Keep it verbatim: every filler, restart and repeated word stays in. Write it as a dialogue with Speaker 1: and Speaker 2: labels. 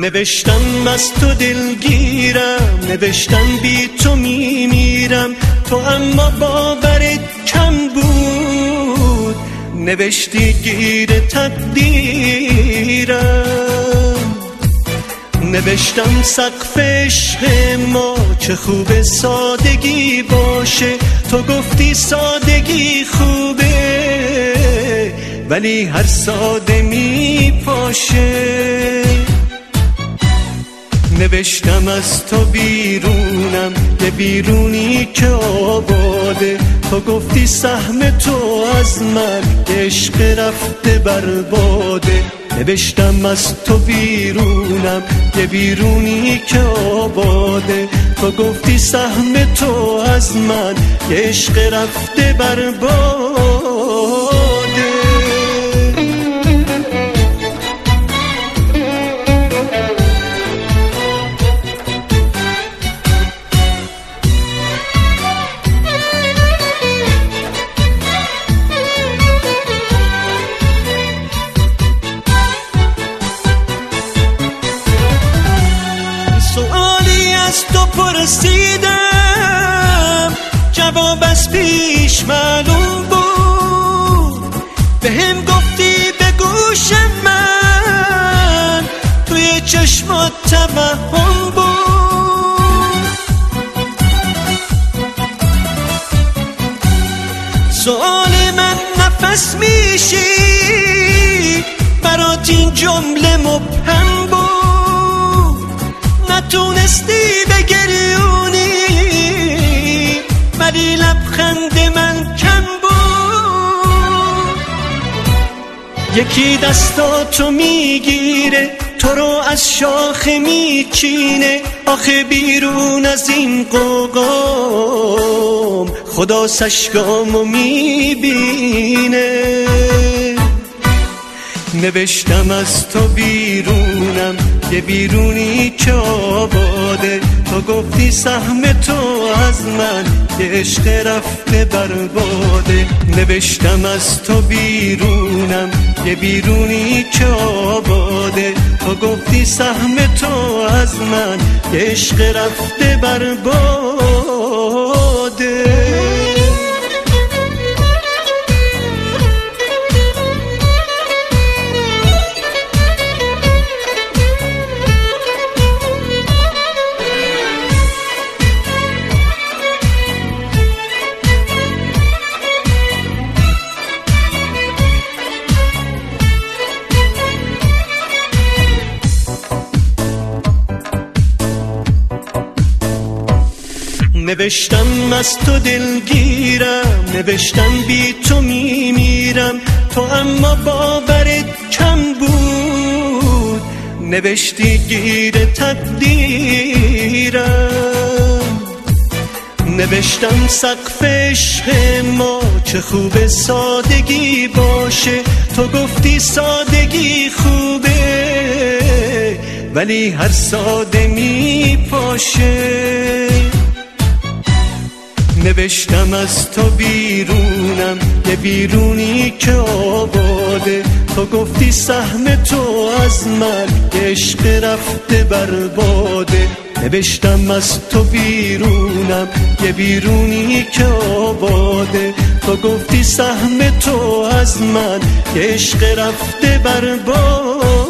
Speaker 1: نوشتم از تو دلگیرم، نوشتم بی تو میمیرم، تو اما باورت کم بود، نوشتی گیر تقدیرم. نوشتم سقف عشق ما چه خوبه سادگی باشه، تو گفتی سادگی خوبه ولی هر ساده می پاشه. نوشتم از تو بیرونم، یه بیرونی که آباده، تو گفتی سهم تو از من عشق رفته برباده. نوشتم از تو بیرونم، یه بیرونی که آباده، تو گفتی سهم تو از من عشق رفته برباده. سوالی از تو پرسیدم، جواب از پیش معلوم بود، به هم گفتی به گوش من توی چشمات توهم بود. سوال من نفس میشید برات این جمله مبهم بود، نتونستی بگریونی ولی لبخند من کم بود. یکی دستاتو میگیره تو رو از شاخه میچینه، آخه بیرون از این قوقام خدا سشگامو میبینه. نوشتم از تو بیرونم، یه بیرونی که آباده، تو گفتی سهم تو از من که عشق رفته برباده. نوشتم از تو بیرونم، یه بیرونی که آباده، تو گفتی سهم تو از من که عشق رفته برباده. نوشتم از تو دلگیرم، نوشتم بی تو میمیرم، تو اما باورت کم بود، نوشتی گیر تقدیرم. نوشتم سقف عشق ما چه خوبه سادگی باشه، تو گفتی سادگی خوبه ولی هر ساده می پاشه. نوشتم از تو بیرونم، یه بیرونی که آباده، تو گفتی سهم تو از من عشق رفته برباده. نوشتم از تو بیرونم، یه بیرونی که آباده، تو گفتی سهم تو از من عشق رفته برباده.